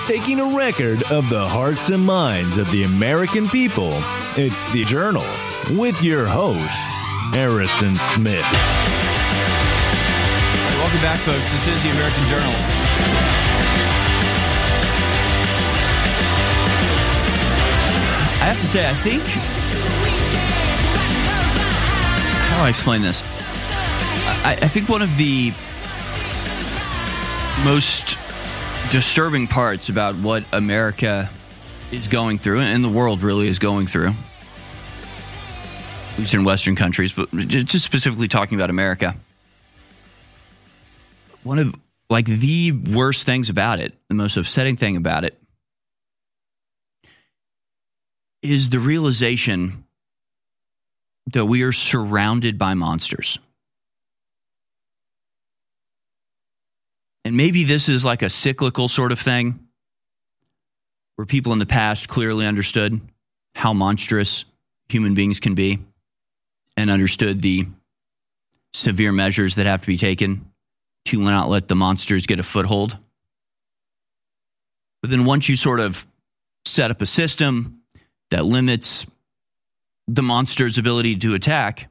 taking a record of the hearts and minds of the American people. It's The Journal with your host, Harrison Smith. Welcome back, folks. This is The American Journal. I have to say, I think... How do I explain this? I think one of the most disturbing parts about what America is going through, and the world really is going through, at least in Western countries, but just specifically talking about America, one of the worst things about it, the most upsetting thing about it, is the realization that we are surrounded by monsters. And maybe this is like a cyclical sort of thing where people in the past clearly understood how monstrous human beings can be and understood the severe measures that have to be taken to not let the monsters get a foothold. But then once you sort of set up a system that limits the monster's ability to attack,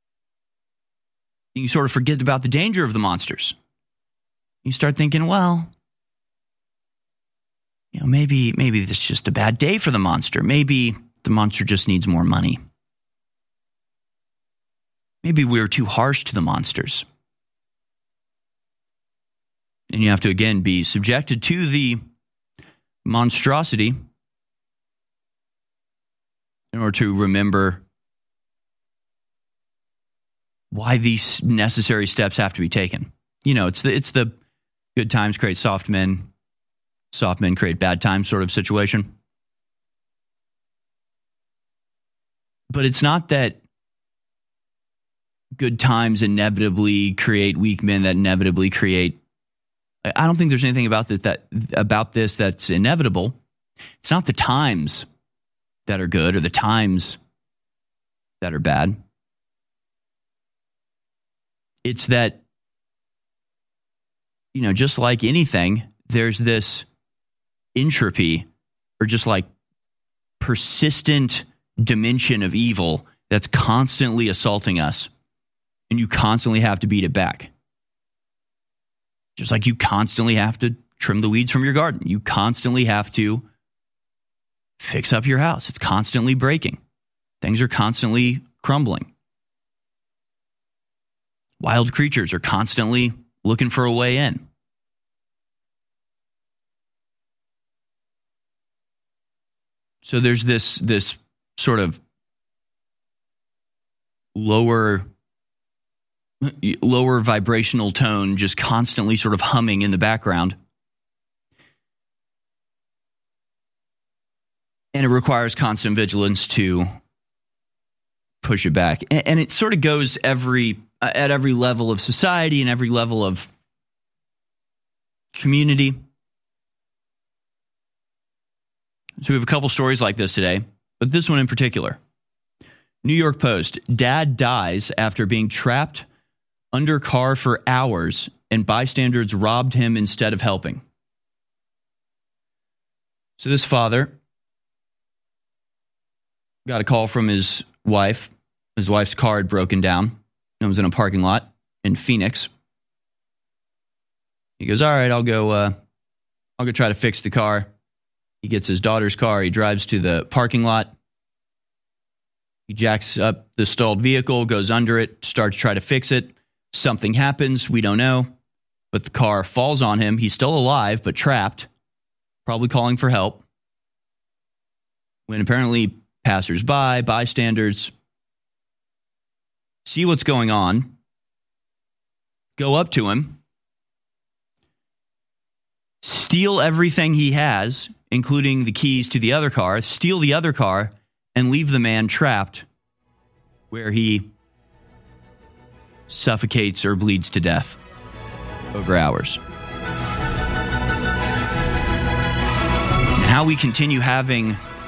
you sort of forget about the danger of the monsters. You start thinking, well, maybe this is just a bad day for the monster. Maybe the monster just needs more money. Maybe we're too harsh to the monsters. And you have to, again, be subjected to the monstrosity in order to remember why these necessary steps have to be taken. It's the good times create soft men create bad times sort of situation. But it's not that good times inevitably create weak men that inevitably create... I don't think there's anything about this that's inevitable. It's not the times that are good or the times that are bad. It's that, just like anything, there's this entropy or just like persistent dimension of evil that's constantly assaulting us, and you constantly have to beat it back. Just like you constantly have to trim the weeds from your garden. You constantly have to fix up your house. It's constantly breaking. Things are constantly crumbling. Wild creatures are constantly looking for a way in. So there's this sort of lower vibrational tone just constantly sort of humming in the background. And it requires constant vigilance to push it back. And it sort of goes at every level of society and every level of community. So we have a couple stories like this today, but this one in particular. New York Post, dad dies after being trapped under car for hours and bystanders robbed him instead of helping. So this father got a call from his wife. His wife's car had broken down and was in a parking lot in Phoenix. He goes, all right, I'll go try to fix the car. He gets his daughter's car. He drives to the parking lot. He jacks up the stalled vehicle, goes under it, starts to try to fix it. Something happens. We don't know. But the car falls on him. He's still alive, but trapped, probably calling for help. When apparently passersby, bystanders see what's going on, go up to him, steal everything he has, including the keys to the other car, steal the other car, and leave the man trapped where he suffocates or bleeds to death over hours. And how we continue having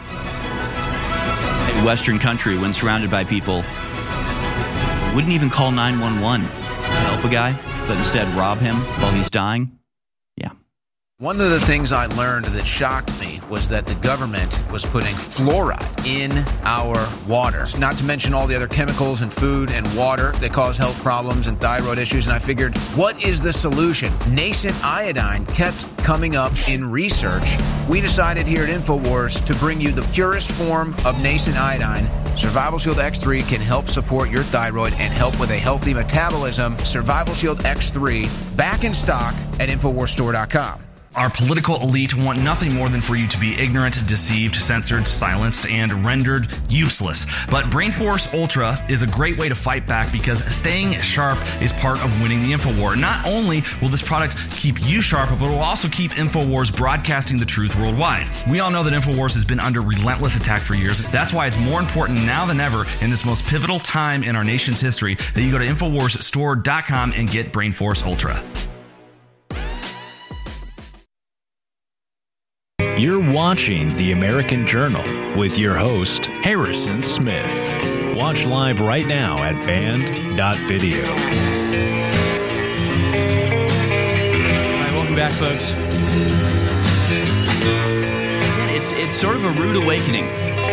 a Western country when surrounded by people wouldn't even call 911 to help a guy, but instead rob him while he's dying. Yeah. One of the things I learned that shocked me was that the government was putting fluoride in our water. Not to mention all the other chemicals in food and water that cause health problems and thyroid issues. And I figured, what is the solution? Nascent iodine kept coming up in research. We decided here at InfoWars to bring you the purest form of nascent iodine. Survival Shield X3 can help support your thyroid and help with a healthy metabolism. Survival Shield X3, back in stock at InfoWarsStore.com. Our political elite want nothing more than for you to be ignorant, deceived, censored, silenced, and rendered useless. But BrainForce Ultra is a great way to fight back because staying sharp is part of winning the InfoWar. Not only will this product keep you sharp, but it will also keep InfoWars broadcasting the truth worldwide. We all know that InfoWars has been under relentless attack for years. That's why it's more important now than ever in this most pivotal time in our nation's history that you go to InfoWarsStore.com and get BrainForce Ultra. You're watching The American Journal with your host, Harrison Smith. Watch live right now at band.video. All right, welcome back, folks. Again, it's sort of a rude awakening.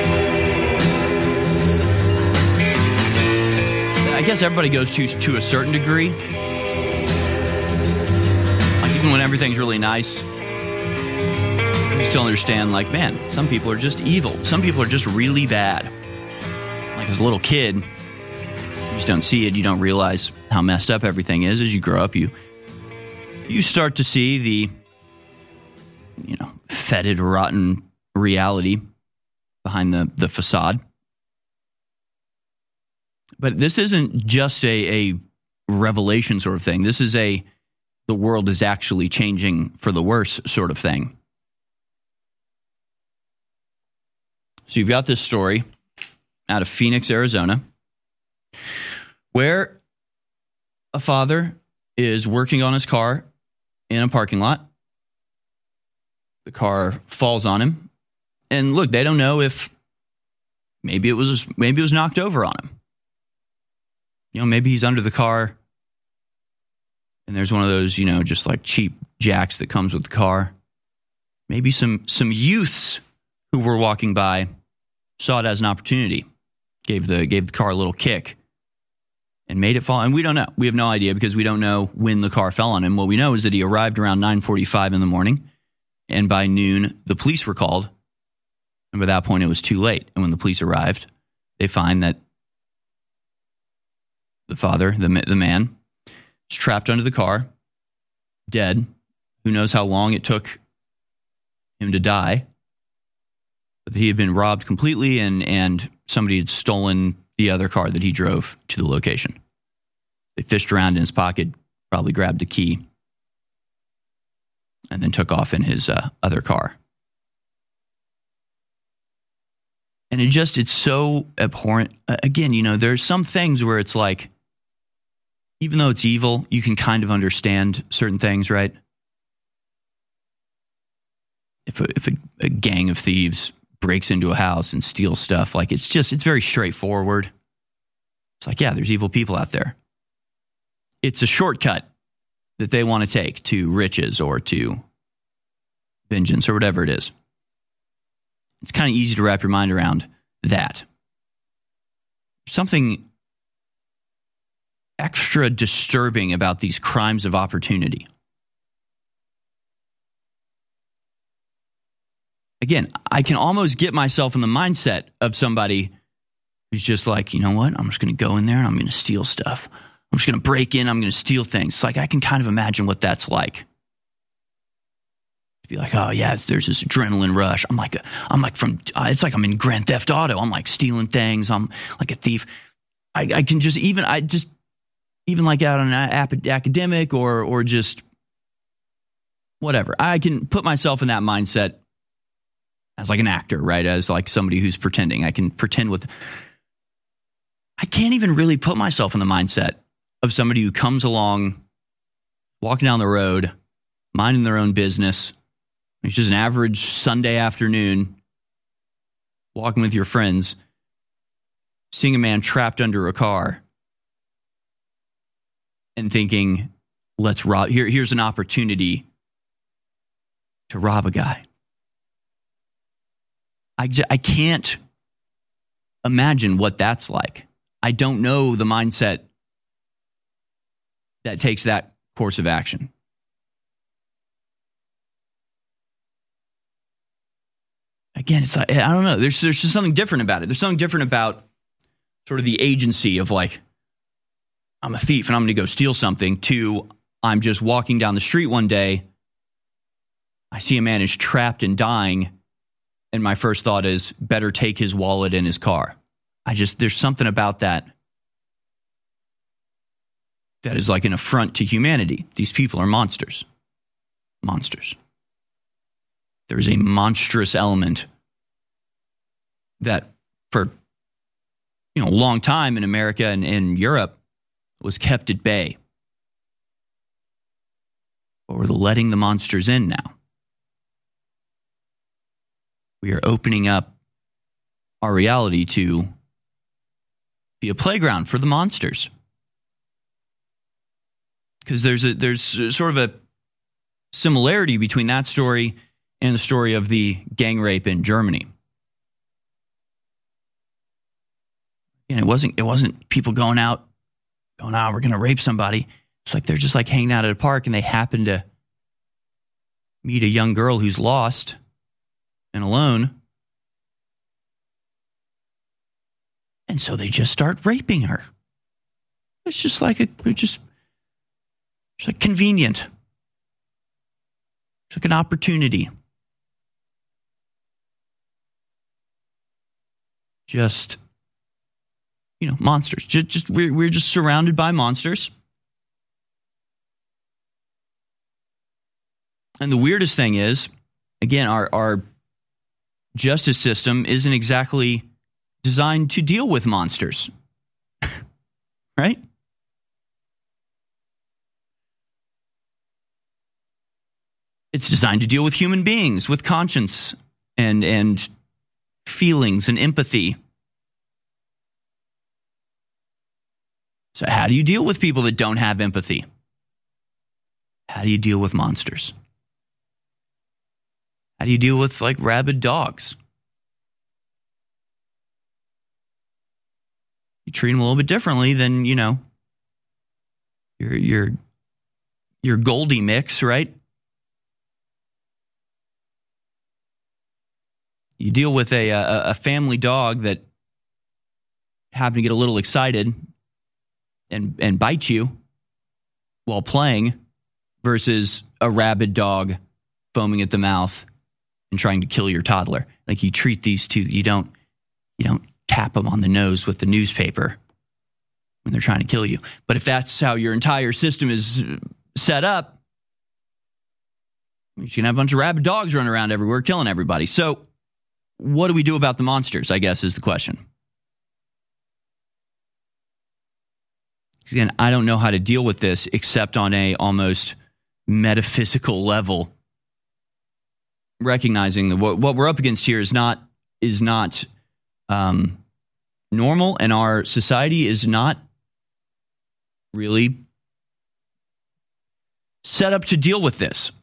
I guess everybody goes to a certain degree. Like even when everything's really nice, you still understand, like, man, some people are just evil. Some people are just really bad. Like as a little kid, you just don't see it. You don't realize how messed up everything is. As you grow up, you start to see the, fetid, rotten reality behind the facade. But this isn't just a revelation sort of thing. This is the world is actually changing for the worse sort of thing. So you've got this story out of Phoenix, Arizona, where a father is working on his car in a parking lot. The car falls on him. And look, they don't know if maybe it was knocked over on him. Maybe he's under the car and there's one of those, just like cheap jacks that comes with the car. Maybe some youths who were walking by saw it as an opportunity, gave the car a little kick, and made it fall. And we don't know. We have no idea because we don't know when the car fell on him. What we know is that he arrived around 9:45 in the morning, and by noon, the police were called. And by that point, it was too late. And when the police arrived, they find that the father, the man, is trapped under the car, dead. Who knows how long it took him to die. But he had been robbed completely, and somebody had stolen the other car that he drove to the location. They fished around in his pocket, probably grabbed a key, and then took off in his other car. And it's so abhorrent. Again, there's some things where it's like, even though it's evil, you can kind of understand certain things, right? If a gang of thieves breaks into a house and steals stuff, like it's very straightforward. It's like, yeah, there's evil people out there. It's a shortcut that they want to take to riches or to vengeance or whatever it is. It's kind of easy to wrap your mind around that. Something extra disturbing about these crimes of opportunity. Again, I can almost get myself in the mindset of somebody who's just like, you know what? I'm just going to go in there and I'm going to steal stuff. I'm just going to break in. I'm going to steal things. It's like I can kind of imagine what that's like. To be like, oh yeah, there's this adrenaline rush. It's like I'm in Grand Theft Auto. I'm like stealing things. I'm like a thief. I can just even like out on an academic or just whatever. I can put myself in that mindset. As like an actor, right? As like somebody who's pretending. I can pretend with... I can't even really put myself in the mindset of somebody who comes along, walking down the road, minding their own business. It's just an average Sunday afternoon, walking with your friends, seeing a man trapped under a car, and thinking, let's rob... Here's an opportunity to rob a guy. I can't imagine what that's like. I don't know the mindset that takes that course of action. Again, it's like, I don't know. There's just something different about it. There's something different about sort of the agency of like, I'm a thief and I'm going to go steal something, to I'm just walking down the street one day, I see a man is trapped and dying, and my first thought is, better take his wallet and his car. There's something about that that is like an affront to humanity. These people are monsters. Monsters. There is a monstrous element that for a long time in America and in Europe was kept at bay. But we're letting the monsters in now. We are opening up our reality to be a playground for the monsters. Because there's sort of a similarity between that story and the story of the gang rape in Germany. And it wasn't people going out, we're going to rape somebody. It's like they're just like hanging out at a park and they happen to meet a young girl who's lost and alone. And so they just start raping her. It's just like just like convenient. It's like an opportunity. Just, monsters. We're just surrounded by monsters. And the weirdest thing is, again, our justice system isn't exactly designed to deal with monsters. Right? It's designed to deal with human beings, with conscience and feelings and empathy. So how do you deal with people that don't have empathy? How do you deal with monsters? How do you deal with like rabid dogs? You treat them a little bit differently than, your Goldie mix, right? You deal with a family dog that happened to get a little excited and bite you while playing, versus a rabid dog foaming at the mouth and trying to kill your toddler. Like, you treat these two, you don't tap them on the nose with the newspaper when they're trying to kill you. But if that's how your entire system is set up, you're going to have a bunch of rabid dogs running around everywhere killing everybody. So what do we do about the monsters, I guess, is the question. Again, I don't know how to deal with this except on a almost metaphysical level, recognizing that what we're up against here is not normal, and our society is not really set up to deal with this.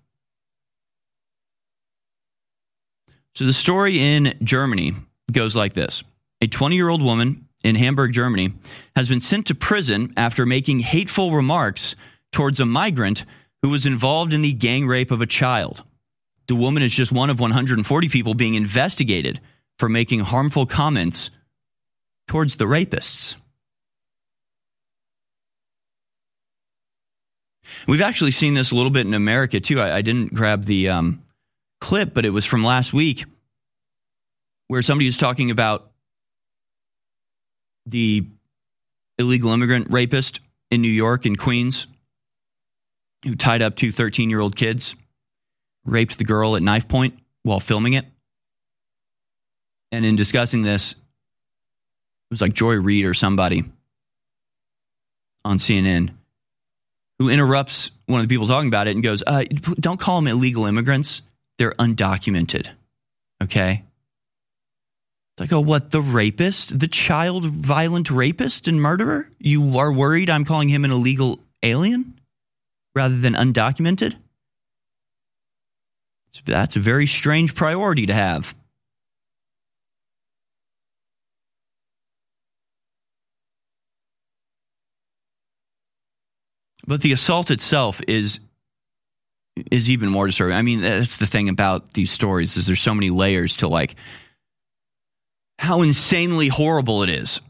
So the story in Germany goes like this. A 20-year-old woman in Hamburg, Germany, has been sent to prison after making hateful remarks towards a migrant who was involved in the gang rape of a child. The woman is just one of 140 people being investigated for making harmful comments towards the rapists. We've actually seen this a little bit in America, too. I didn't grab the clip, but it was from last week, where somebody was talking about the illegal immigrant rapist in New York and Queens who tied up two 13-year-old kids, raped the girl at knife point while filming it. And in discussing this, it was like Joy Reid or somebody on CNN who interrupts one of the people talking about it and goes, don't call them illegal immigrants. They're undocumented. Okay? It's like, oh, what, the rapist? The child violent rapist and murderer? You are worried I'm calling him an illegal alien rather than undocumented? That's a very strange priority to have. But the assault itself is even more disturbing. I mean, that's the thing about these stories, is there's so many layers to like how insanely horrible it is.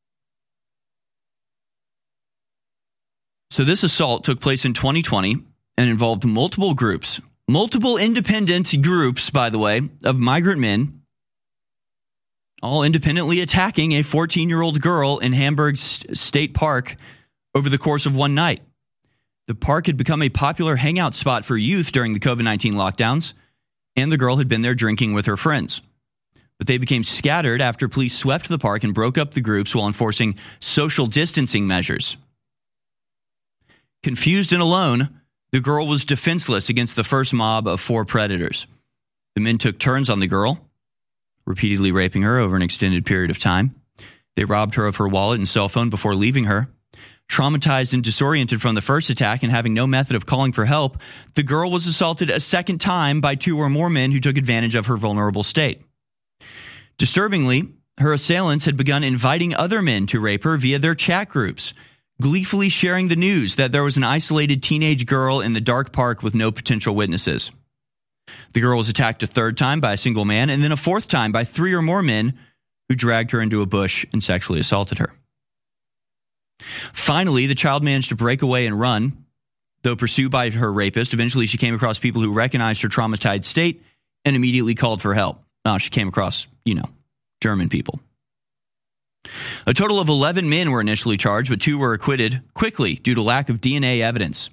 So this assault took place in 2020 and involved multiple independent groups, by the way, of migrant men, all independently attacking a 14-year-old girl in Hamburg State Park over the course of one night. The park had become a popular hangout spot for youth during the COVID-19 lockdowns, and the girl had been there drinking with her friends. But they became scattered after police swept the park and broke up the groups while enforcing social distancing measures. Confused and alone, the girl was defenseless against the first mob of 4 predators. The men took turns on the girl, repeatedly raping her over an extended period of time. They robbed her of her wallet and cell phone before leaving her. Traumatized and disoriented from the first attack and having no method of calling for help, the girl was assaulted a second time by 2 or more men who took advantage of her vulnerable state. Disturbingly, her assailants had begun inviting other men to rape her via their chat groups, gleefully sharing the news that there was an isolated teenage girl in the dark park with no potential witnesses. The girl was attacked a third time by a single man and then a fourth time by 3 or more men who dragged her into a bush and sexually assaulted her. Finally, the child managed to break away and run. Though pursued by her rapist, eventually she came across people who recognized her traumatized state and immediately called for help. She came across, German people. A total of 11 men were initially charged, but 2 were acquitted quickly due to lack of DNA evidence.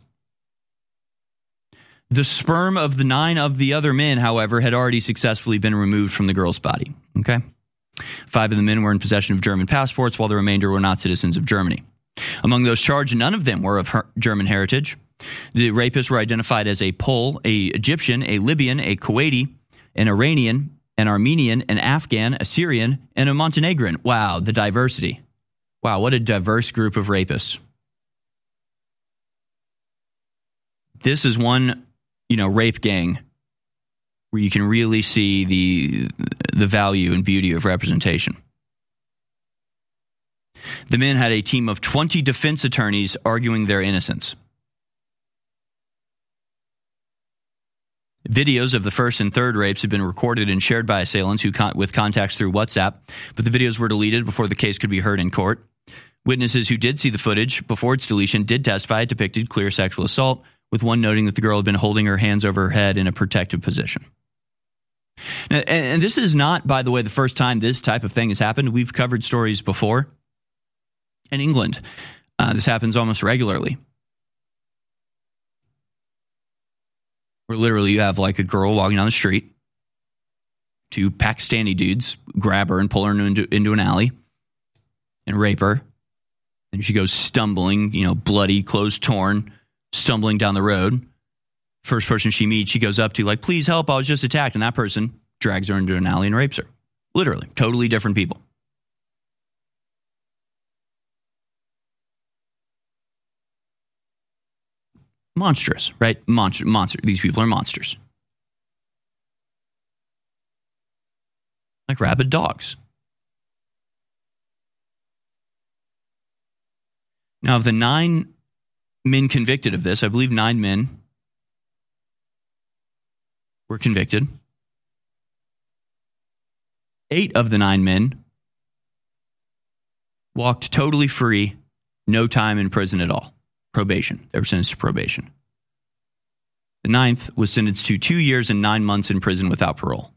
The sperm of the 9 of the other men, however, had already successfully been removed from the girl's body. Okay? 5 of the men were in possession of German passports, while the remainder were not citizens of Germany. Among those charged, none of them were of German heritage. The rapists were identified as a Pole, a Egyptian, a Libyan, a Kuwaiti, an Iranian, an Armenian, an Afghan, a Syrian, and a Montenegrin. Wow, the diversity. Wow, what a diverse group of rapists. This is one, rape gang where you can really see the value and beauty of representation. The men had a team of 20 defense attorneys arguing their innocence. Videos of the first and third rapes had been recorded and shared by assailants with contacts through WhatsApp, but the videos were deleted before the case could be heard in court. Witnesses who did see the footage before its deletion did testify it depicted clear sexual assault, with one noting that the girl had been holding her hands over her head in a protective position. Now, and this is not, by the way, the first time this type of thing has happened. We've covered stories before. In England, this happens almost regularly. Where literally you have like a girl walking down the street, 2 Pakistani dudes grab her and pull her into an alley and rape her. And she goes stumbling, bloody, clothes torn, stumbling down the road. First person she meets, she goes up to like, please help, I was just attacked. And that person drags her into an alley and rapes her. Literally, totally different people. Monstrous, right? Monster. These people are monsters. Like rabid dogs. Now, of the 9 men convicted of this, I believe 9 men were convicted. 8 of the 9 men walked totally free, no time in prison at all. Probation. They were sentenced to probation. The 9th was sentenced to 2 years and 9 months in prison without parole.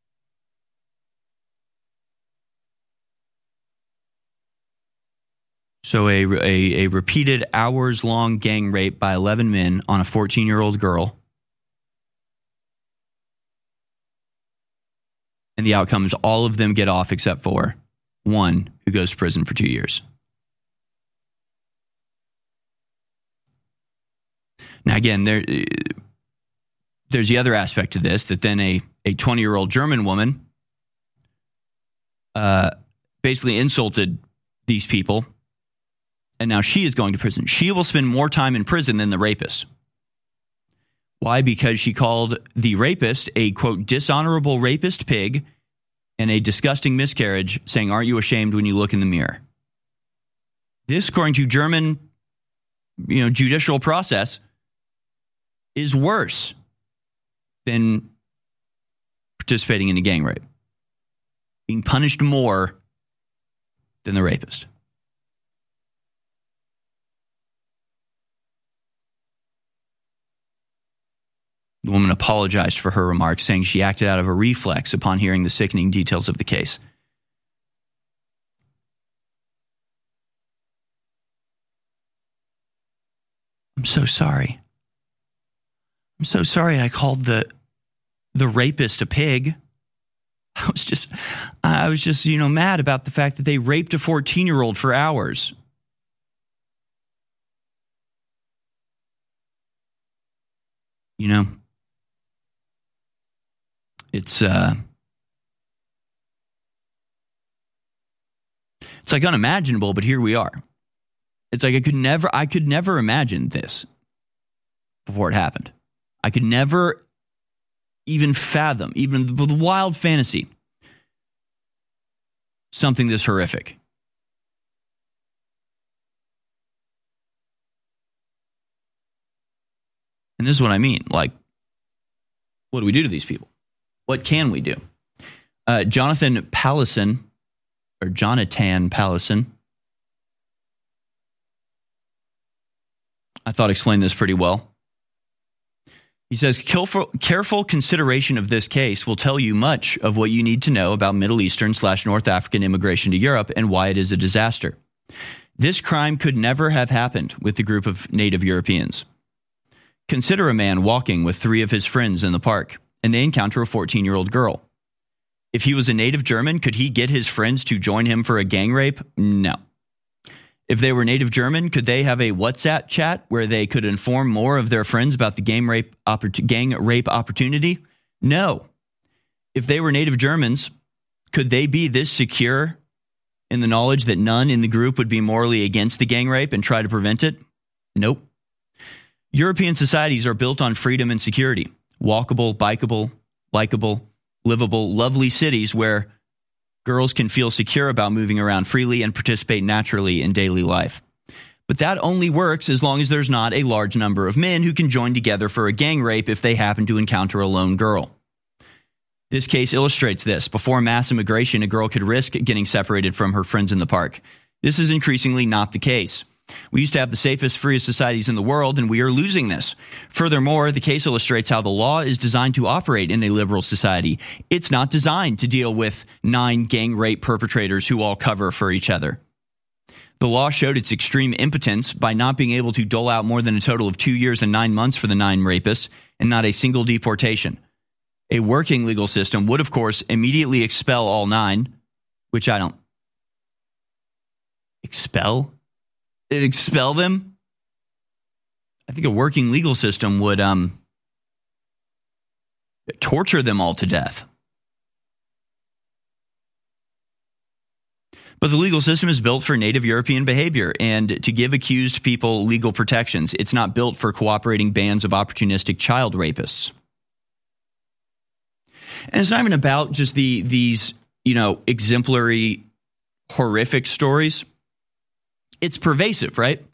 So a repeated hours-long gang rape by 11 men on a 14-year-old girl. And the outcome is all of them get off except for one who goes to prison for 2 years. Now, again, there's the other aspect to this, that then a 20-year-old German woman basically insulted these people, and now she is going to prison. She will spend more time in prison than the rapist. Why? Because she called the rapist a, quote, dishonorable rapist pig and a disgusting miscarriage, saying, aren't you ashamed when you look in the mirror? This, according to German, judicial process, is worse than participating in a gang rape. Being punished more than the rapist. The woman apologized for her remarks, saying she acted out of a reflex upon hearing the sickening details of the case. I'm so sorry. I'm so sorry I called the rapist a pig. I was just mad about the fact that they raped a 14-year-old for hours. It's like unimaginable, but here we are. It's like I could never imagine this before it happened. I could never even fathom, even with wild fantasy, something this horrific. And this is what I mean. Like, what do we do to these people? What can we do? Jonathan Pallison, I thought explained this pretty well. He says, careful consideration of this case will tell you much of what you need to know about Middle Eastern/North African immigration to Europe and why it is a disaster. This crime could never have happened with the group of native Europeans. Consider a man walking with 3 of his friends in the park, and they encounter a 14-year-old girl. If he was a native German, could he get his friends to join him for a gang rape? No. If they were native German, could they have a WhatsApp chat where they could inform more of their friends about the gang rape opportunity? No. If they were native Germans, could they be this secure in the knowledge that none in the group would be morally against the gang rape and try to prevent it? Nope. European societies are built on freedom and security. Walkable, bikeable, likable, livable, lovely cities where girls can feel secure about moving around freely and participate naturally in daily life. But that only works as long as there's not a large number of men who can join together for a gang rape if they happen to encounter a lone girl. This case illustrates this. Before mass immigration, a girl could risk getting separated from her friends in the park. This is increasingly not the case. We used to have the safest, freest societies in the world, and we are losing this. Furthermore, the case illustrates how the law is designed to operate in a liberal society. It's not designed to deal with 9 gang rape perpetrators who all cover for each other. The law showed its extreme impotence by not being able to dole out more than a total of 2 years and 9 months for the 9 rapists, and not a single deportation. A working legal system would, of course, immediately expel all 9, which I don't... Expel them? I think a working legal system would torture them all to death. But the legal system is built for native European behavior and to give accused people legal protections. It's not built for cooperating bands of opportunistic child rapists. And it's not even about just these exemplary, horrific stories. It's pervasive, right?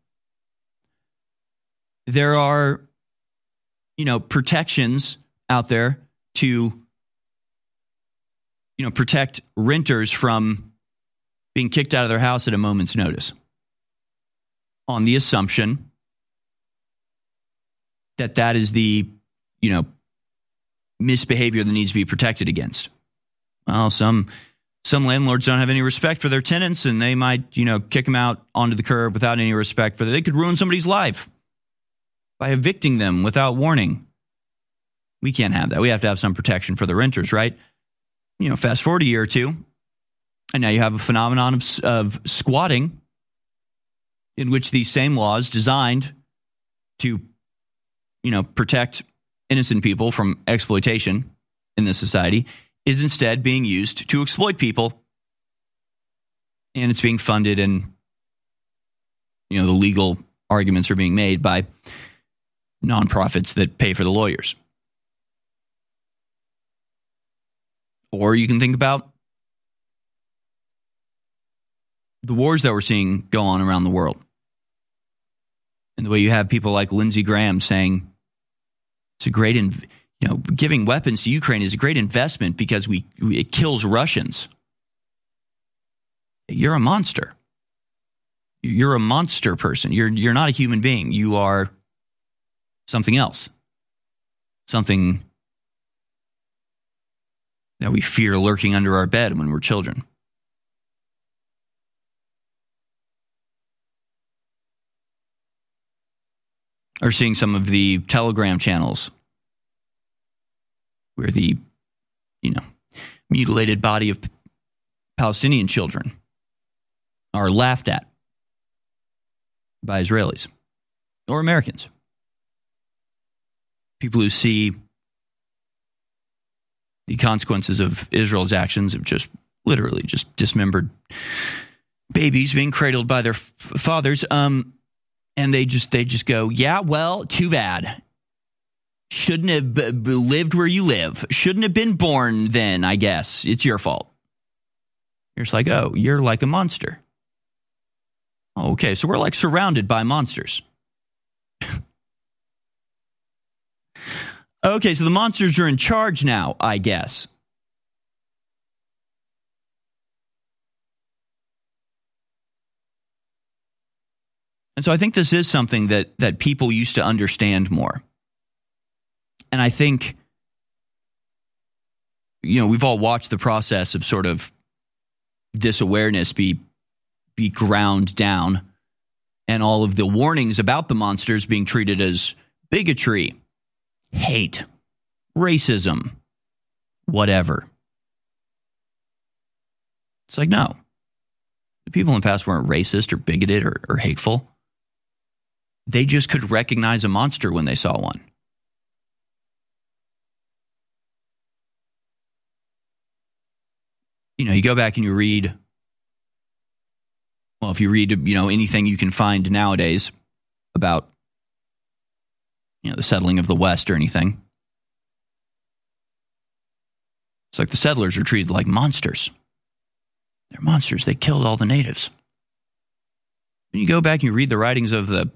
There are, protections out there to, protect renters from being kicked out of their house at a moment's notice on the assumption that is the, misbehavior that needs to be protected against. Well, some landlords don't have any respect for their tenants, and they might, kick them out onto the curb without any respect for them. They could ruin somebody's life by evicting them without warning. We can't have that. We have to have some protection for the renters, right? Fast forward a year or two, and now you have a phenomenon of squatting, in which these same laws designed to, protect innocent people from exploitation in this society is instead being used to exploit people, and it's being funded, and the legal arguments are being made by nonprofits that pay for the lawyers. Or you can think about the wars that we're seeing go on around the world. And the way you have people like Lindsey Graham saying it's a great, giving weapons to Ukraine is a great investment because it kills Russians. You're a monster. You're a monster person. You're not a human being. You are something else. Something that we fear lurking under our bed when we're children. Or seeing some of the Telegram channels where the, mutilated body of Palestinian children are laughed at by Israelis or Americans. People who see the consequences of Israel's actions of just literally just dismembered babies being cradled by their fathers. And they just go, yeah, well, too bad. Shouldn't have lived where you live. Shouldn't have been born then, I guess. It's your fault. You're just like, oh, you're like a monster. Oh, okay, so we're like surrounded by monsters. Okay, so the monsters are in charge now, I guess. And so I think this is something that people used to understand more. And I think, we've all watched the process of sort of this awareness be ground down, and all of the warnings about the monsters being treated as bigotry, hate, racism, whatever. It's like, no. The people in the past weren't racist or bigoted or hateful. They just could recognize a monster when they saw one. You go back and you read, well, if you read, anything you can find nowadays about, the settling of the West or anything, it's like the settlers are treated like monsters. They're monsters. They killed all the natives. When you go back and you read the writings of the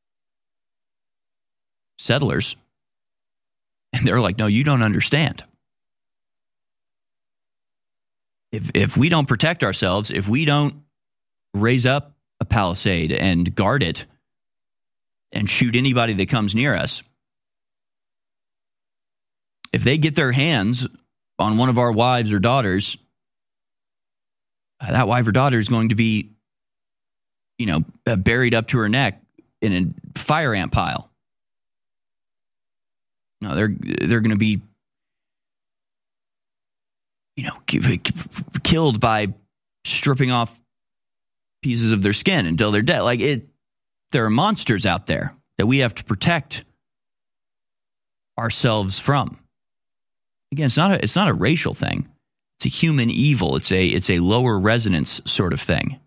settlers, and they're like, no, you don't understand. If we don't protect ourselves, if we don't raise up a palisade and guard it and shoot anybody that comes near us, if they get their hands on one of our wives or daughters, that wife or daughter is going to be, buried up to her neck in a fire ant pile. No, they're going to be, killed by stripping off pieces of their skin until they're dead. There are monsters out there that we have to ourselves from. Again, it's not a racial thing. It's a human evil. It's a lower resonance sort of thing.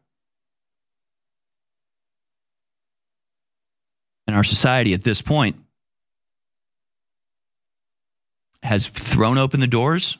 And our society at this point has thrown open the doors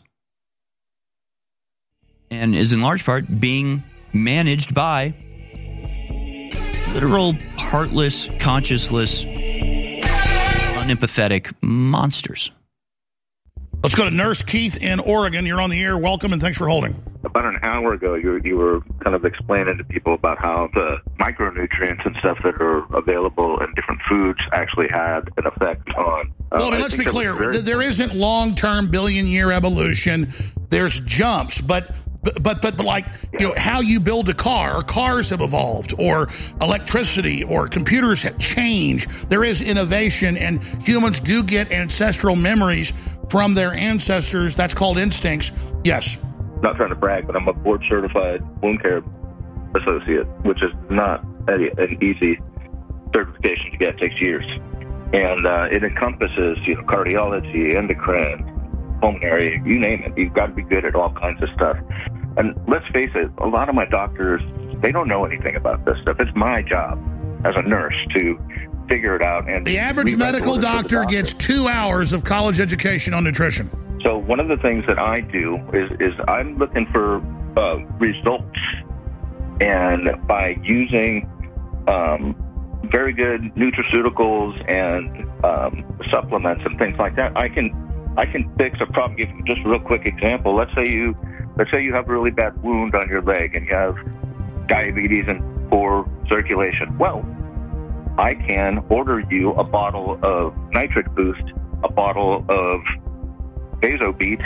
and is in large part being managed by literal, heartless, conscienceless, unempathetic monsters. Let's go to Nurse Keith in Oregon. You're on the air. Welcome, and thanks for holding. About an hour ago, you were kind of explaining to people about how the micronutrients and stuff that are available in different foods actually had an effect on... well, let's be clear. There isn't long-term billion-year evolution. There's jumps, but like, how you build a car, cars have evolved, or electricity, or computers have changed. There is innovation, and humans do get ancestral memories from their ancestors. That's called instincts. Yes. Not trying to brag, but I'm a board-certified wound care associate, which is not an easy certification to get. It takes years. And it encompasses, cardiology, endocrine, pulmonary, you name it. You've got to be good at all kinds of stuff. And let's face it, a lot of my doctors, they don't know anything about this stuff. It's my job as a nurse to figure it out. And the average medical doctor gets 2 hours of college education on nutrition. So one of the things that I do is I'm looking for results, and by using very good nutraceuticals and supplements and things like that, I can fix a problem. Give you just a real quick example. Let's say you have a really bad wound on your leg and you have diabetes and poor circulation. Well, I can order you a bottle of Nitric Boost, a bottle of Vasobeat,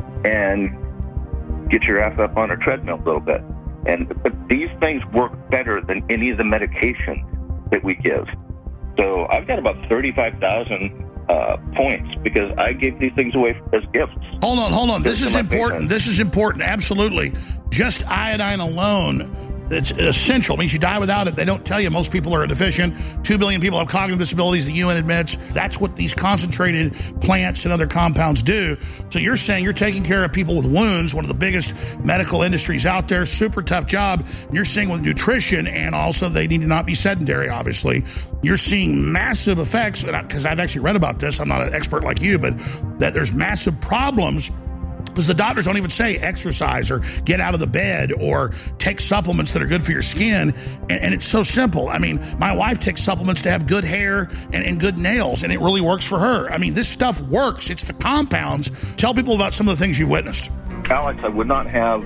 and get your ass up on a treadmill a little bit. And these things work better than any of the medications that we give. So I've got about 35,000 points because I gave these things away as gifts. Hold on. This is important. This is important. Absolutely. Just iodine alone, it's essential. It means you die without it. They don't tell you most people are deficient. 2 billion people have cognitive disabilities, the UN admits. That's what these concentrated plants and other compounds do. So you're saying you're taking care of people with wounds, one of the biggest medical industries out there, super tough job. And you're saying with nutrition, and also they need to not be sedentary, obviously. You're seeing massive effects, because I've actually read about this. I'm not an expert like you, but that there's massive problems because the doctors don't even say exercise or get out of the bed or take supplements that are good for your skin. And it's so simple. I mean, my wife takes supplements to have good hair and good nails, and it really works for her. I mean, this stuff works. It's the compounds. Tell people about some of the things you've witnessed. Alex, I would not have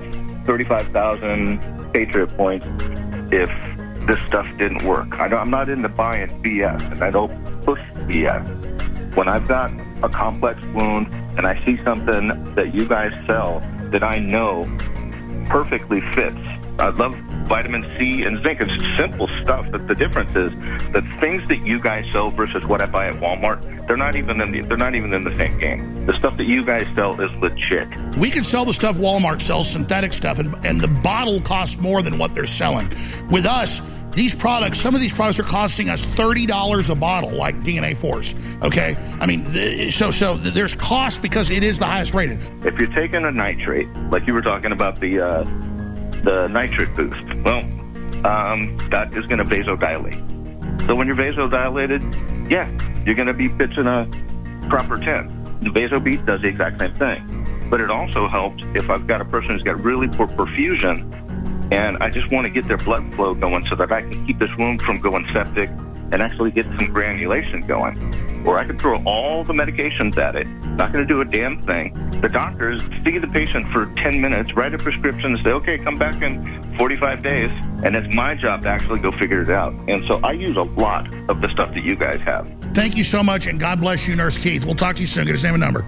35,000 Patriot points if this stuff didn't work. I'm not into buying BS, and I don't push BS. When I've got a complex wound and I see something that you guys sell that I know perfectly fits, I love vitamin C and zinc. It's simple stuff. But the difference is the things that you guys sell versus what I buy at Walmart, they're not even in the same game. The stuff that you guys sell is legit. We can sell the stuff Walmart sells, synthetic stuff, and the bottle costs more than what they're selling. With us, these products, some of these products are costing us $30 a bottle, like DNA Force. Okay, I mean, so there's cost because it is the highest rated. If you're taking a nitrate, like you were talking about the Nitric Boost, well, that is going to vasodilate. So when you're vasodilated, yeah, you're going to be pitching a proper 10. The Vasobeat does the exact same thing, but it also helps if I've got a person who's got really poor perfusion, and I just want to get their blood flow going so that I can keep this wound from going septic and actually get some granulation going. Or I can throw all the medications at it, not going to do a damn thing. The doctors see the patient for 10 minutes, write a prescription, and say, okay, come back in 45 days. And it's my job to actually go figure it out. And so I use a lot of the stuff that you guys have. Thank you so much, and God bless you, Nurse Keith. We'll talk to you soon. Get his name and number.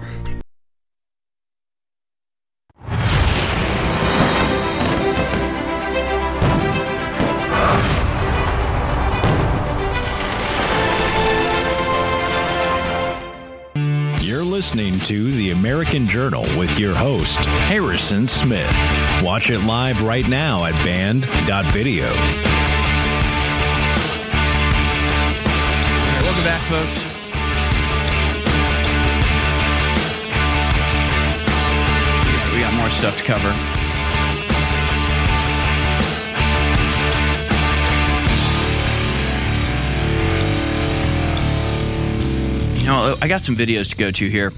Listening to The American Journal with your host, Harrison Smith. Watch it live right now at band.video. All right, welcome back, folks. We got more stuff to cover. You know, I got some videos to go to here.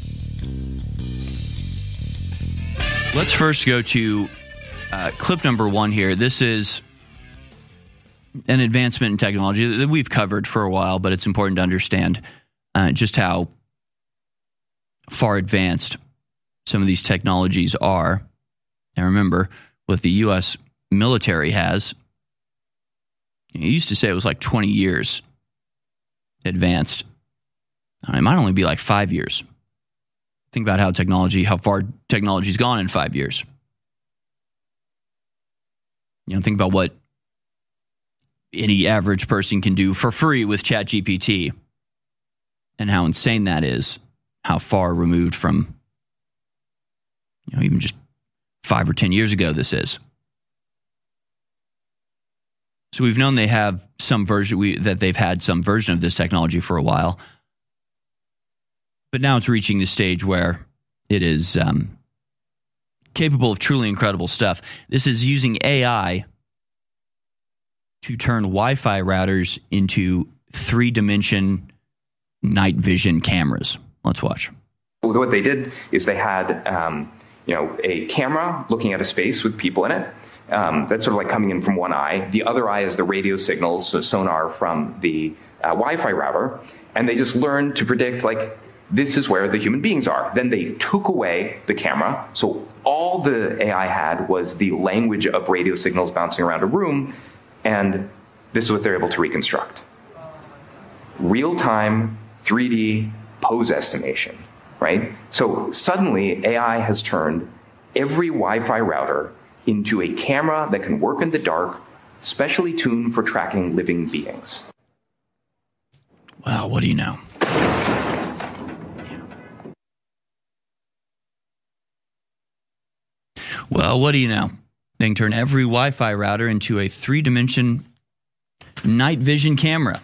Let's first go to clip number 1 here. This is an advancement in technology that we've covered for a while, but it's important to understand just how far advanced some of these technologies are. And remember, what the U.S. military has, it used to say it was like 20 years advanced. It might only be like 5 years. Think about how far technology's gone in 5 years. You know, think about what any average person can do for free with ChatGPT and how insane that is, how far removed from, you know, even just 5 or 10 years ago this is. So we've known they have some version, that they've had some version of this technology for a while. But now it's reaching the stage where it is capable of truly incredible stuff. This is using AI to turn Wi-Fi routers into 3-dimension night vision cameras. Let's watch. What they did is they had, a camera looking at a space with people in it. That's sort of like coming in from one eye. The other eye is the radio signals, so sonar from the Wi-Fi router. And they just learned to predict, this is where the human beings are. Then they took away the camera. So all the AI had was the language of radio signals bouncing around a room. And this is what they're able to reconstruct. Real-time 3D pose estimation, right? So suddenly AI has turned every Wi-Fi router into a camera that can work in the dark, specially tuned for tracking living beings. Wow, what do you know? Well, what do you know? They can turn every Wi-Fi router into a 3-dimension night vision camera.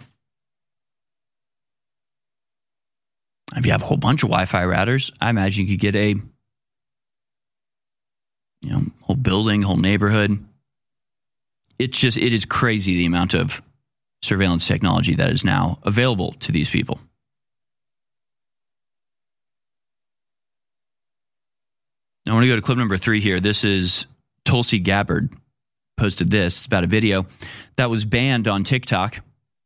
If you have a whole bunch of Wi-Fi routers, I imagine you could get a whole building, whole neighborhood. It is crazy the amount of surveillance technology that is now available to these people. I want to go to clip number 3 here. This is Tulsi Gabbard posted this. It's about a video that was banned on TikTok.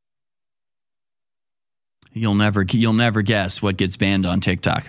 You'll never guess what gets banned on TikTok.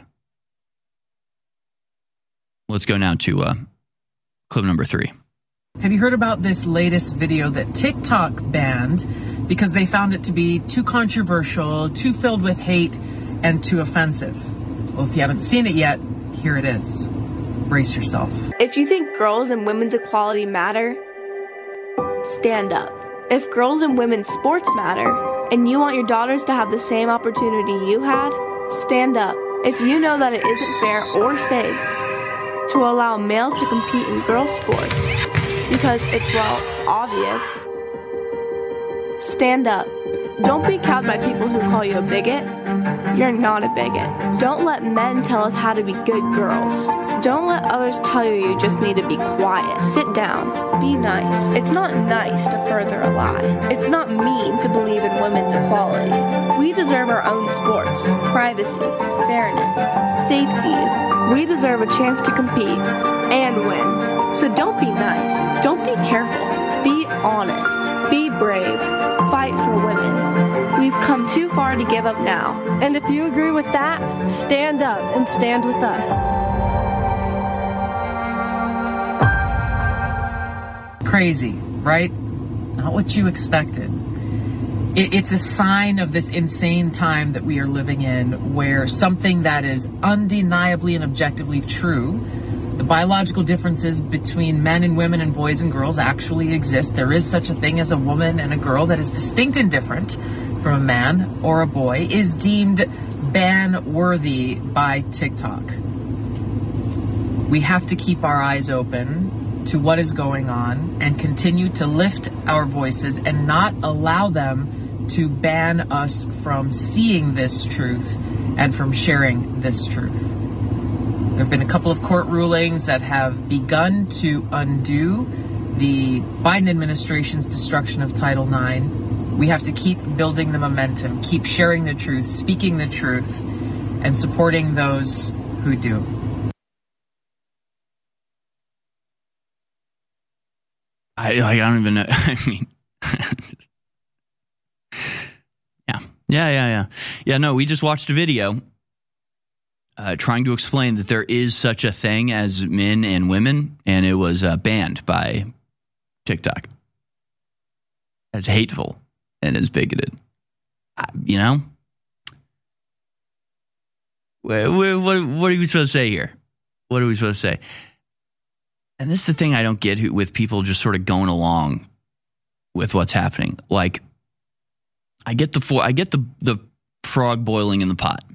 Let's go now to clip number 3. Have you heard about this latest video that TikTok banned because they found it to be too controversial, too filled with hate, and too offensive? Well, if you haven't seen it yet, here it is. Brace yourself. If you think girls and women's equality matter, stand up. If girls and women's sports matter, and you want your daughters to have the same opportunity you had, stand up. If you know that it isn't fair or safe to allow males to compete in girls' sports because it's, obvious, stand up. Don't be cowed by people who call you a bigot. You're not a bigot. Don't let men tell us how to be good girls. Don't let others tell you you just need to be quiet. Sit down. Be nice. It's not nice to further a lie. It's not mean to believe in women's equality. We deserve our own sports, privacy, fairness, safety. We deserve a chance to compete and win. So don't be nice. Don't be careful. Be honest. Be brave. Fight for women. We've come too far to give up now. And if you agree with that, stand up and stand with us. Crazy, right? Not what you expected. It's a sign of this insane time that we are living in, where something that is undeniably and objectively true, the biological differences between men and women and boys and girls actually exist. There is such a thing as a woman and a girl that is distinct and different from a man or a boy, is deemed ban-worthy by TikTok. We have to keep our eyes open to what is going on and continue to lift our voices and not allow them to ban us from seeing this truth and from sharing this truth. There have been a couple of court rulings that have begun to undo the Biden administration's destruction of Title IX. We have to keep building the momentum, keep sharing the truth, speaking the truth, and supporting those who do. I don't even know. I mean, yeah. No, we just watched a video trying to explain that there is such a thing as men and women, and it was banned by TikTok as hateful and as bigoted. What are we supposed to say here? What are we supposed to say? And this is the thing I don't get with people just sort of going along with what's happening. Like, I get the frog boiling in the pot.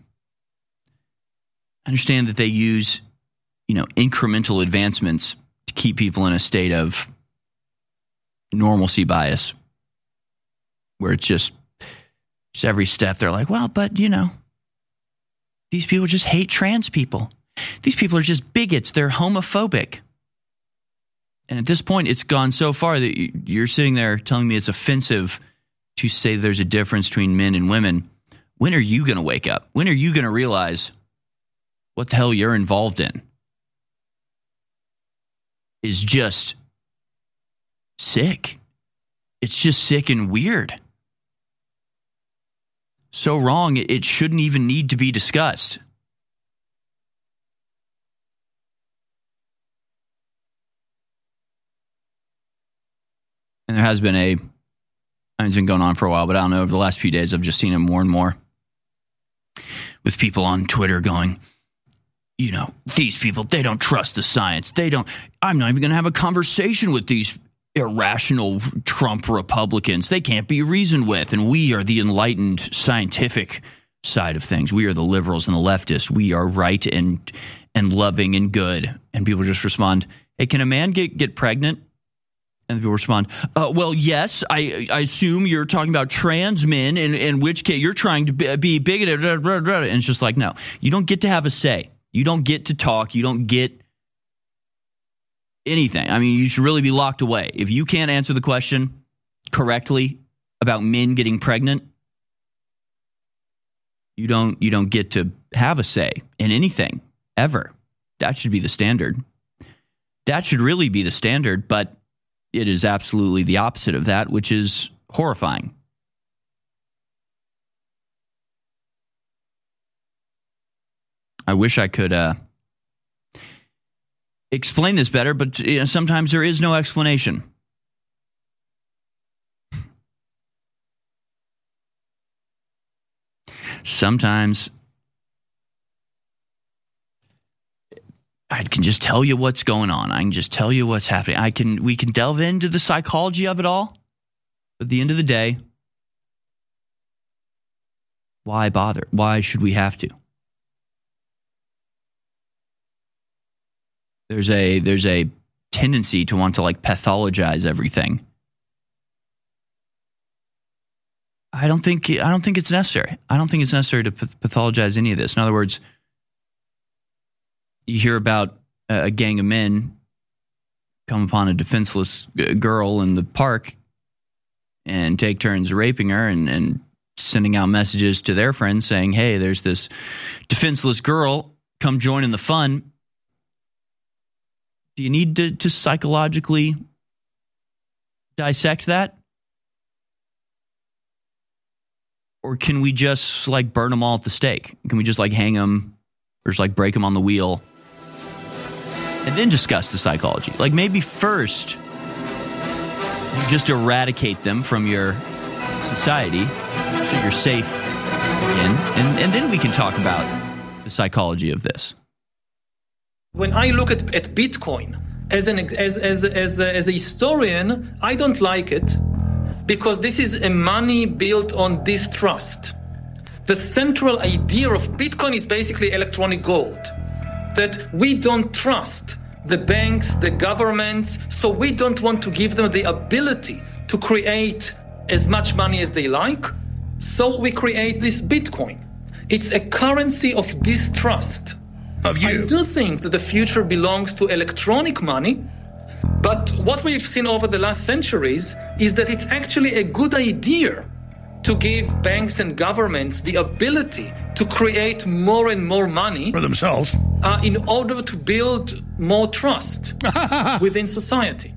I understand that they use, incremental advancements to keep people in a state of normalcy bias, where it's just every step they're like, well, but these people just hate trans people. These people are just bigots. They're homophobic. And at this point, it's gone so far that you're sitting there telling me it's offensive to say there's a difference between men and women, when are you going to wake up? When are you going to realize what the hell you're involved in is just sick? It's just sick and weird. So wrong, it shouldn't even need to be discussed. And there has been it's been going on for a while, but I don't know, over the last few days, I've just seen it more and more with people on Twitter going, you know, these people, they don't trust the science. I'm not even going to have a conversation with these irrational Trump Republicans. They can't be reasoned with. And we are the enlightened scientific side of things. We are the liberals and the leftists. We are right and loving and good. And people just respond, hey, can a man get pregnant? And people respond, well, yes, I assume you're talking about trans men, in which case you're trying to be bigoted. And it's just like, no, you don't get to have a say. You don't get to talk. You don't get anything. I mean, you should really be locked away. If you can't answer the question correctly about men getting pregnant, you don't get to have a say in anything ever. That should be the standard. That should really be the standard, but it is absolutely the opposite of that, which is horrifying. I wish I could explain this better, but sometimes there is no explanation. Sometimes I can just tell you what's going on. I can just tell you what's happening. We can delve into the psychology of it all. But at the end of the day, why bother? Why should we have to? There's a tendency to want to pathologize everything. I don't think it's necessary. I don't think it's necessary to pathologize any of this. In other words, you hear about a gang of men come upon a defenseless girl in the park and take turns raping her and sending out messages to their friends saying, hey, there's this defenseless girl, come join in the fun. Do you need to psychologically dissect that? Or can we just burn them all at the stake? Can we just hang them or just break them on the wheel and then discuss the psychology? Maybe first you just eradicate them from your society so you're safe again, and then we can talk about the psychology of this. When I look at Bitcoin as a historian, I don't like it because this is a money built on distrust. The central idea of Bitcoin is basically electronic gold, that we don't trust the banks, the governments, so we don't want to give them the ability to create as much money as they like, so we create this Bitcoin. It's a currency of distrust. Of you. I do think that the future belongs to electronic money, but what we've seen over the last centuries is that it's actually a good idea to give banks and governments the ability to create more and more money for themselves in order to build more trust within society.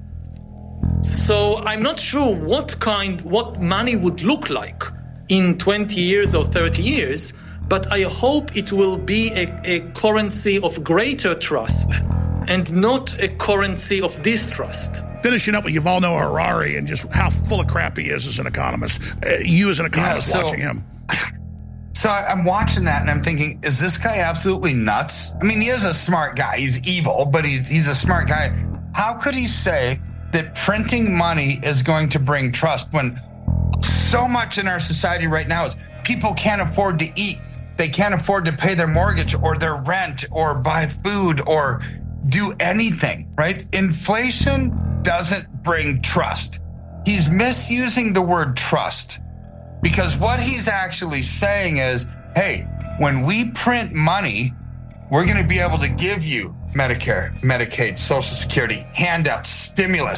So I'm not sure what money would look like in 20 years or 30 years, but I hope it will be a currency of greater trust and not a currency of distrust. Finishing up with Yuval Noah Harari and just how full of crap he is as an economist. You as an economist watching him. So I'm watching that and I'm thinking, is this guy absolutely nuts? I mean, he is a smart guy. He's evil, but he's a smart guy. How could he say that printing money is going to bring trust when so much in our society right now is people can't afford to eat? They can't afford to pay their mortgage or their rent or buy food or do anything, right? Inflation doesn't bring trust. He's misusing the word trust because what he's actually saying is, hey, when we print money, we're going to be able to give you Medicare, Medicaid, Social Security, handouts, stimulus.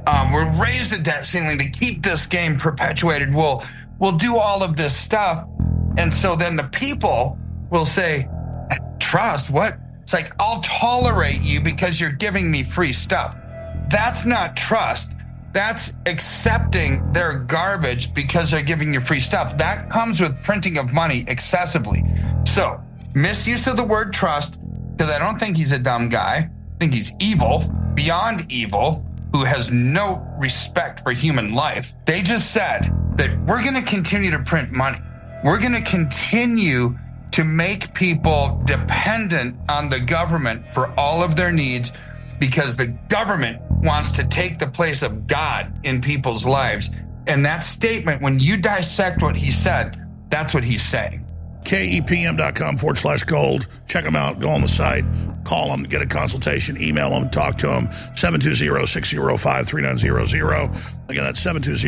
We'll raise the debt ceiling to keep this game perpetuated. We'll do all of this stuff. And so then the people will say, trust? What? It's like, I'll tolerate you because you're giving me free stuff. That's not trust. That's accepting their garbage because they're giving you free stuff. That comes with printing of money excessively. So, misuse of the word trust, because I don't think he's a dumb guy. I think he's evil, beyond evil, who has no respect for human life. They just said that we're going to continue to print money. We're going to continue to make people dependent on the government for all of their needs because the government wants to take the place of God in people's lives. And that statement, when you dissect what he said, that's what he's saying. KEPM.com/gold. Check them out. Go on the site. Call them. Get a consultation. Email them. Talk to them. 720-605-3900. Again, that's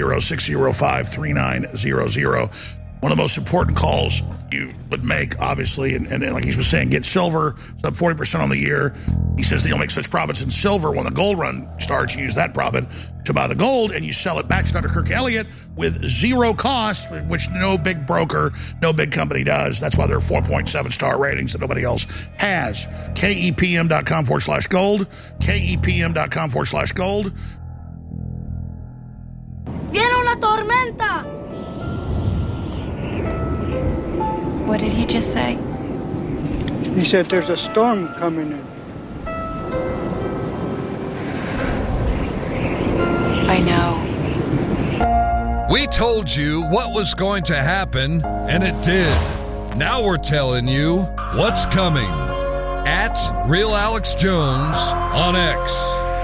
720-605-3900. One of the most important calls you would make, obviously, and like he was saying, get silver. It's up 40% on the year. He says that you'll make such profits in silver when the gold run starts. You use that profit to buy the gold, and you sell it back to Dr. Kirk Elliott with zero cost, which no big broker, no big company does. That's why they're 4.7-star ratings that nobody else has. KEPM.com/gold. KEPM.com/gold. Viene una tormenta. What did he just say? He said there's a storm coming in. I know. We told you what was going to happen, and it did. Now we're telling you what's coming. At Real Alex Jones on X.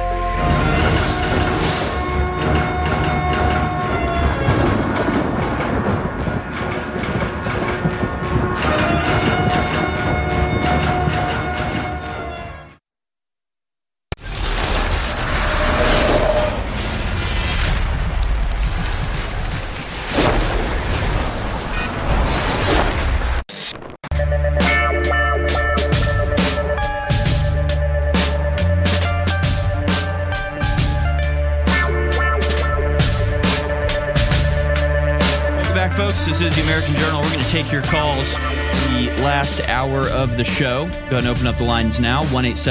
This is the American Journal. We're going to take your calls the last hour of the show. Go ahead and open up the lines now.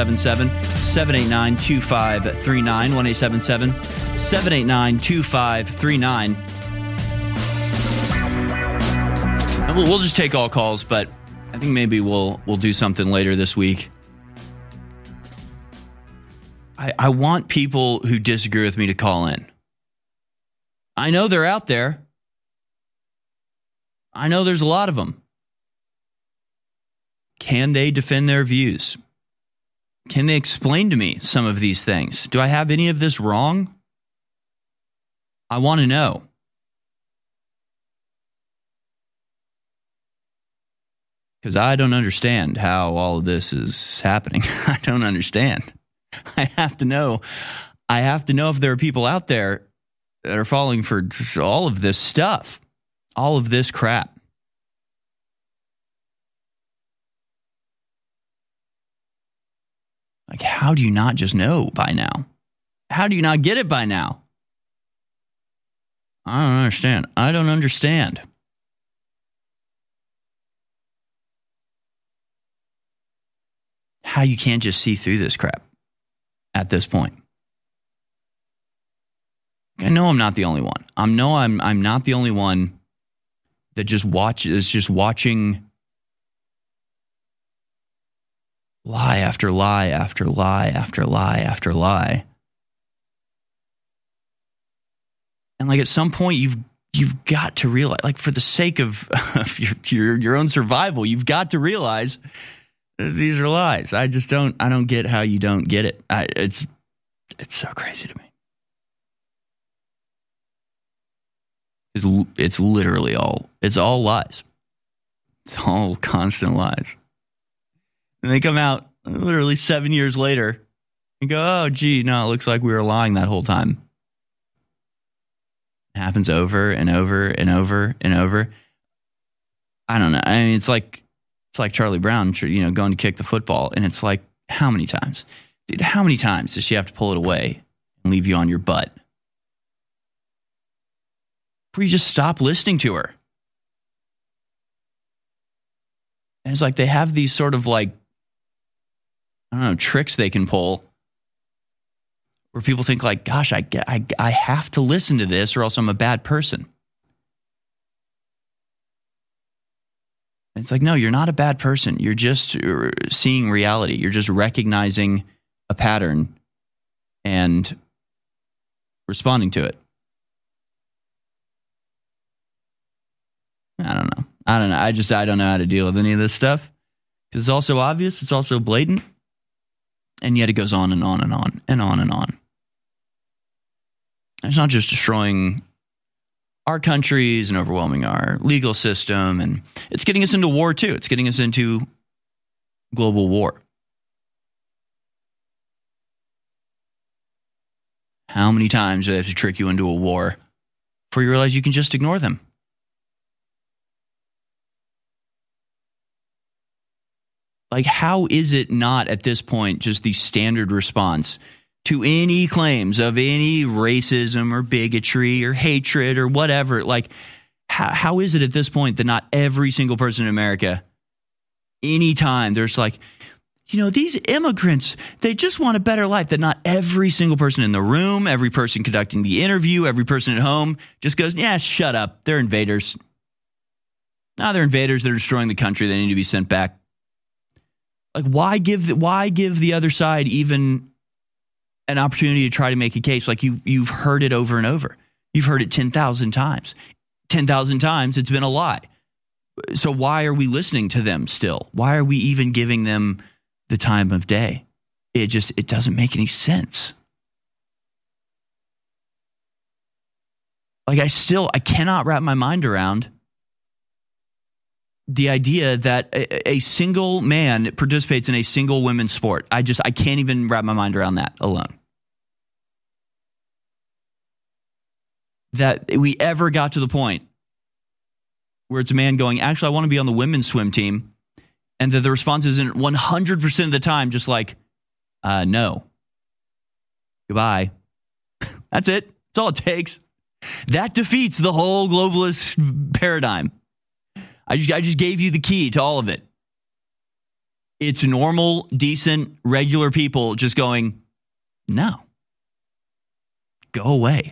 1-877-789-2539. 1-877-789-2539. And we'll just take all calls, but I think maybe we'll do something later this week. I want people who disagree with me to call in. I know they're out there. I know there's a lot of them. Can they defend their views? Can they explain to me some of these things? Do I have any of this wrong? I want to know. Because I don't understand how all of this is happening. I don't understand. I have to know. I have to know if there are people out there that are falling for all of this stuff. All of this crap. Like, how do you not just know by now? How do you not get it by now? I don't understand. I don't understand. How you can't just see through this crap at this point. I know I'm not the only one. I'm not the only one that just watching lie after lie after lie after lie after lie. And like at some point you've got to realize, like for the sake of your own survival, you've got to realize that these are lies. I don't get how you don't get it. It's so crazy to me. It's literally all lies. It's all constant lies. And they come out literally 7 years later and go, oh, gee, no, it looks like we were lying that whole time. It happens over and over and over and over. I don't know. I mean, it's like Charlie Brown, going to kick the football. And it's like, how many times? Dude, how many times does she have to pull it away and leave you on your butt before you just stop listening to her. And it's like they have these sort of like, I don't know, tricks they can pull where people think like, gosh, I have to listen to this or else I'm a bad person. It's like, no, you're not a bad person. You're just seeing reality. You're just recognizing a pattern and responding to it. I don't know. I don't know how to deal with any of this stuff because it's also obvious. It's also blatant. And yet it goes on and on and on and on and on. It's not just destroying our countries and overwhelming our legal system, and it's getting us into war too. It's getting us into global war. How many times do they have to trick you into a war before you realize you can just ignore them? Like, how is it not at this point just the standard response to any claims of any racism or bigotry or hatred or whatever? Like, how is it at this point that not every single person in America, anytime there's like, you know, these immigrants, they just want a better life, that not every single person in the room, every person conducting the interview, every person at home just goes, yeah, shut up. They're invaders. No, they're invaders. They're destroying the country. They need to be sent back. Like, why give the other side even an opportunity to try to make a case? Like, you've heard it over and over. You've heard it 10,000 times. 10,000 times it's been a lie. So why are we listening to them still? Why are we even giving them the time of day? It doesn't make any sense. Like, I cannot wrap my mind around the idea that a single man participates in a single women's sport. I can't even wrap my mind around that alone. That we ever got to the point where it's a man going, actually, I want to be on the women's swim team. And that the response isn't 100% of the time just like, no. Goodbye. That's it. That's all it takes. That defeats the whole globalist paradigm. I just gave you the key to all of it. It's normal, decent, regular people just going, no. Go away.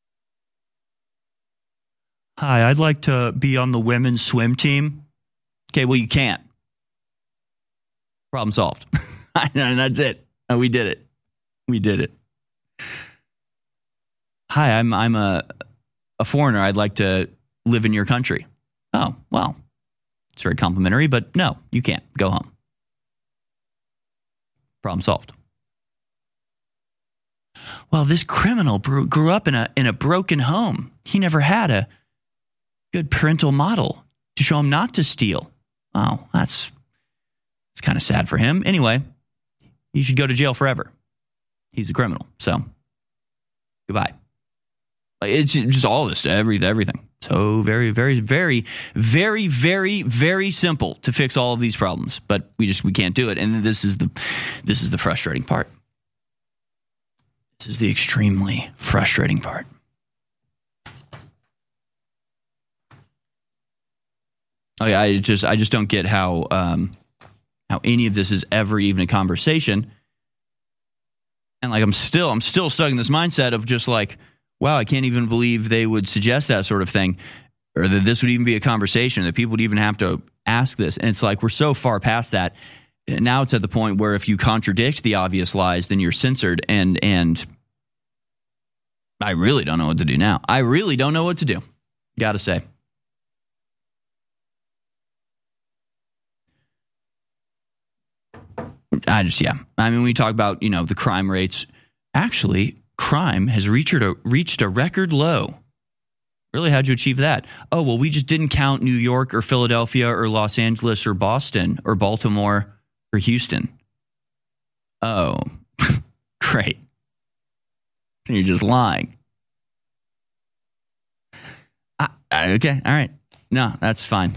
Hi, I'd like to be on the women's swim team. Okay, well, you can't. Problem solved. And that's it. And we did it. We did it. Hi, I'm a foreigner. I'd like to live in your country. Oh, well, it's very complimentary, but no, you can't. Go home. Problem solved. Well, this criminal grew up in a broken home. He never had a good parental model to show him not to steal. Oh, it's kind of sad for him. Anyway, he should go to jail forever. He's a criminal. So, goodbye. It's just all this, everything. So very, very, very, very, very, very simple to fix all of these problems, but we can't do it. And this is the frustrating part. This is the extremely frustrating part. Oh yeah, I just don't get how any of this is ever even a conversation. And like I'm still stuck in this mindset of just like, wow, I can't even believe they would suggest that sort of thing, or that this would even be a conversation, that people would even have to ask this. And it's like we're so far past that. Now it's at the point where if you contradict the obvious lies, then you're censored. And I really don't know what to do now. I really don't know what to do. Gotta say. I mean, we talk about, the crime rates. Actually, crime has reached a record low. Really, how'd you achieve that? Oh, well, we just didn't count New York or Philadelphia or Los Angeles or Boston or Baltimore or Houston. Oh, great. You're just lying. Okay, all right. No, that's fine.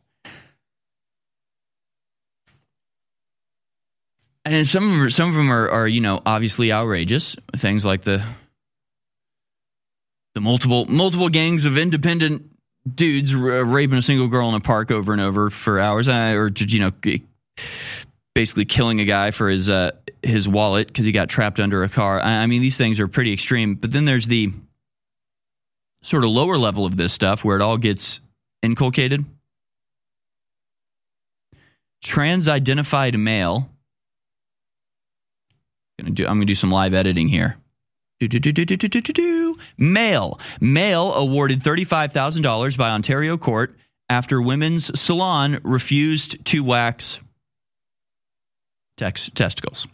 And some of them are obviously outrageous. Things like the The multiple gangs of independent dudes raping a single girl in a park over and over for hours, or basically killing a guy for his wallet because he got trapped under a car. I mean, these things are pretty extreme. But then there's the sort of lower level of this stuff where it all gets inculcated. Trans-identified male. I'm going to do some live editing here. Male awarded $35,000 by Ontario court after women's salon refused to wax testicles.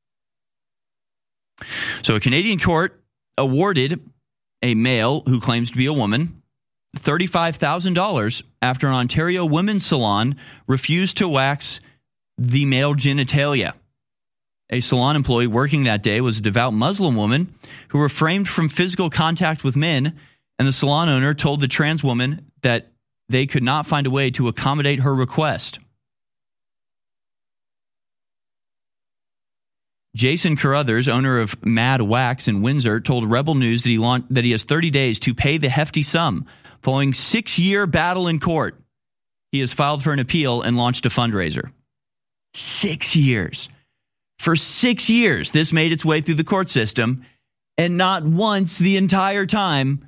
So a Canadian court awarded a male who claims to be a woman $35,000 after an Ontario women's salon refused to wax the male genitalia. A salon employee working that day was a devout Muslim woman who refrained from physical contact with men, and the salon owner told the trans woman that they could not find a way to accommodate her request. Jason Carruthers, owner of Mad Wax in Windsor, told Rebel News that he has 30 days to pay the hefty sum. Following 6-year battle in court, he has filed for an appeal and launched a fundraiser. 6 years. For 6 years, this made its way through the court system, and not once the entire time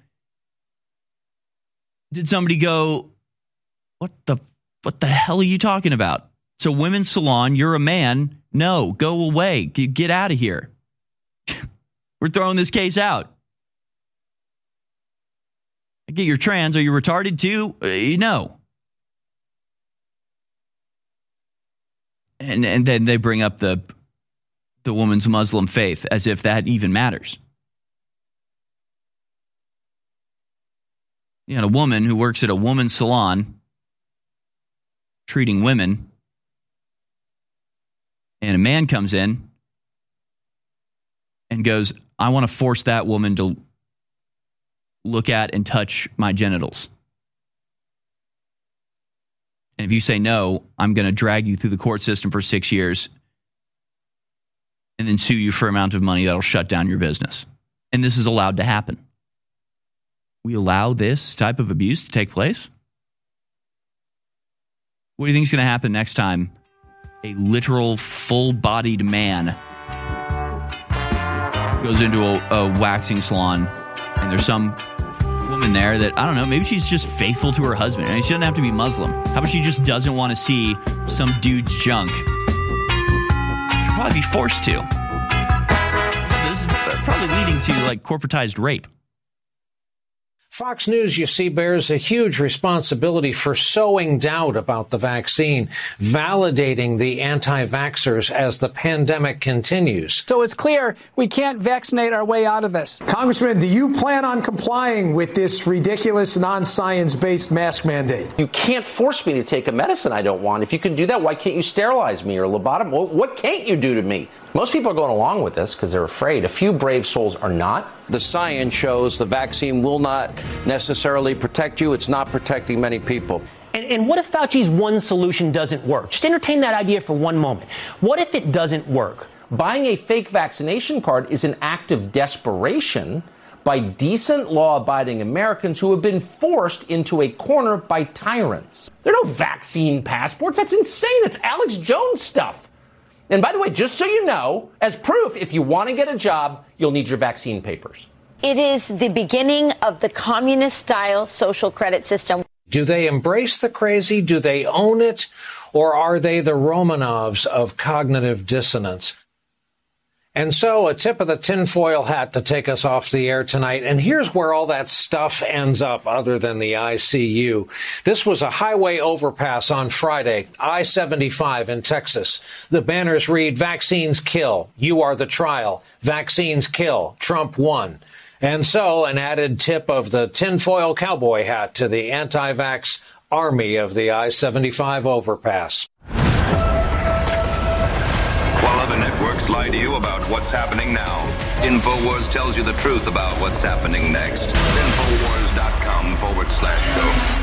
did somebody go, what the hell are you talking about? It's a women's salon. You're a man. No, go away. Get out of here. We're throwing this case out. I get you're trans. Are you retarded too? No. And then they bring up the woman's Muslim faith as if that even matters. You know, a woman who works at a woman's salon treating women, and a man comes in and goes, I want to force that woman to look at and touch my genitals. And if you say no, I'm going to drag you through the court system for 6 years and then sue you for an amount of money that'll shut down your business. And this is allowed to happen. We allow this type of abuse to take place? What do you think is going to happen next time a literal full-bodied man goes into a waxing salon and there's some woman there that, I don't know, maybe she's just faithful to her husband. I mean, she doesn't have to be Muslim. How about she just doesn't want to see some dude's junk? She'll probably be forced to. This is probably leading to, like, corporatized rape. Fox News, you see, bears a huge responsibility for sowing doubt about the vaccine, validating the anti-vaxxers as the pandemic continues. So it's clear we can't vaccinate our way out of this. Congressman, do you plan on complying with this ridiculous non-science-based mask mandate? You can't force me to take a medicine I don't want. If you can do that, why can't you sterilize me or lobotomy? Well, what can't you do to me? Most people are going along with this because they're afraid. A few brave souls are not. The science shows the vaccine will not necessarily protect you. It's not protecting many people. And what if Fauci's one solution doesn't work? Just entertain that idea for one moment. What if it doesn't work? Buying a fake vaccination card is an act of desperation by decent, law-abiding Americans who have been forced into a corner by tyrants. There are no vaccine passports. That's insane. It's Alex Jones stuff. And by the way, just so you know, as proof, if you want to get a job, you'll need your vaccine papers. It is the beginning of the communist-style social credit system. Do they embrace the crazy? Do they own it? Or are they the Romanovs of cognitive dissonance? And so a tip of the tinfoil hat to take us off the air tonight. And here's where all that stuff ends up other than the ICU. This was a highway overpass on Friday, I-75 in Texas. The banners read, "Vaccines kill. You are the trial. Vaccines kill. Trump won." And so an added tip of the tinfoil cowboy hat to the anti-vax army of the I-75 overpass. While other networks lie to you about what's happening now, InfoWars tells you the truth about what's happening next. InfoWars.com/show.